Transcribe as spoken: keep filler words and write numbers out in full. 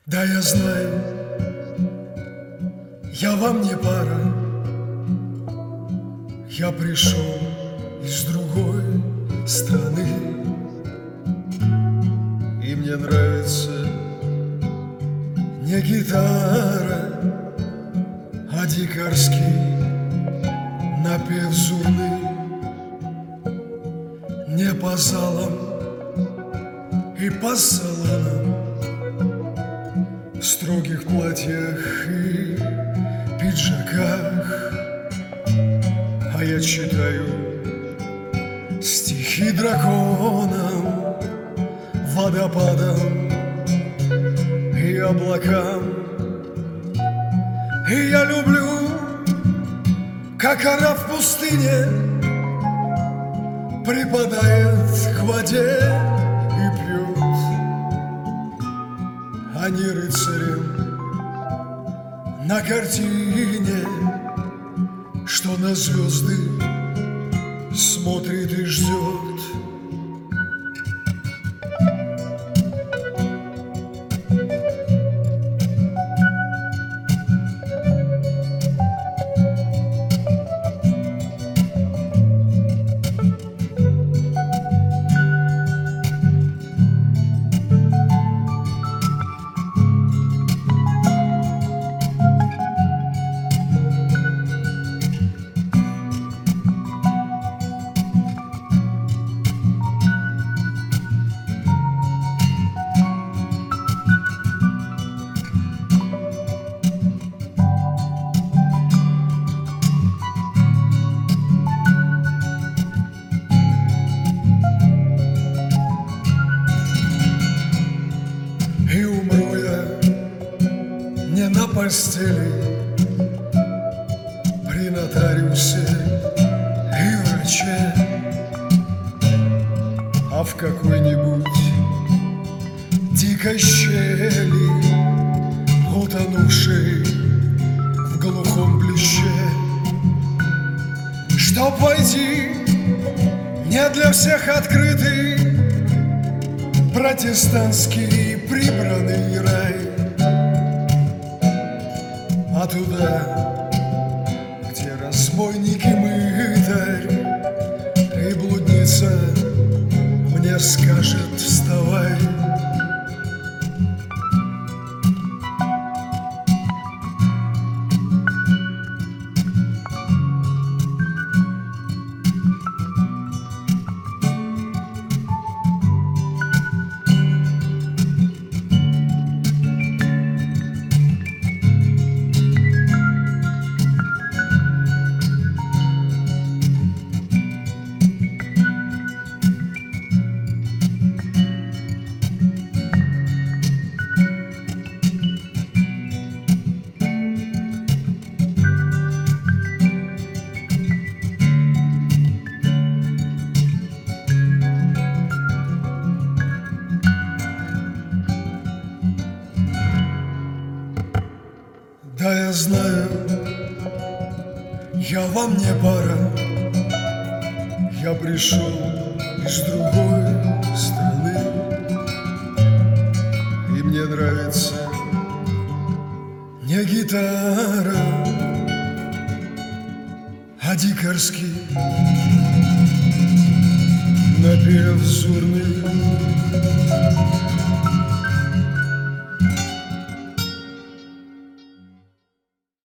Да, я знаю, я вам не пара. Я пришел из другой страны, и мне нравится не гитара, а дикарский напев зурны. Не по залам и по салонам, в строгих платьях и пиджаках, а я читаю стихи драконам, водопадам и облакам. И я люблю, как ора в пустыне припадает к воде и пьет, а не рыцарем на картине, что на звезды смотрит и ждет. И умру я не на постели, при нотариусе и враче, а в какой-нибудь дикой щели, утонувшей в глухом плеще. Чтоб войти не для всех открытый протестантский прибранный рай, а туда, где разбойник и мытарь, и блудница мне скажет: вставай. Да, я знаю, я вам не пара. Я пришел из другой страны, и мне нравится не гитара, а дикарский напев зурны.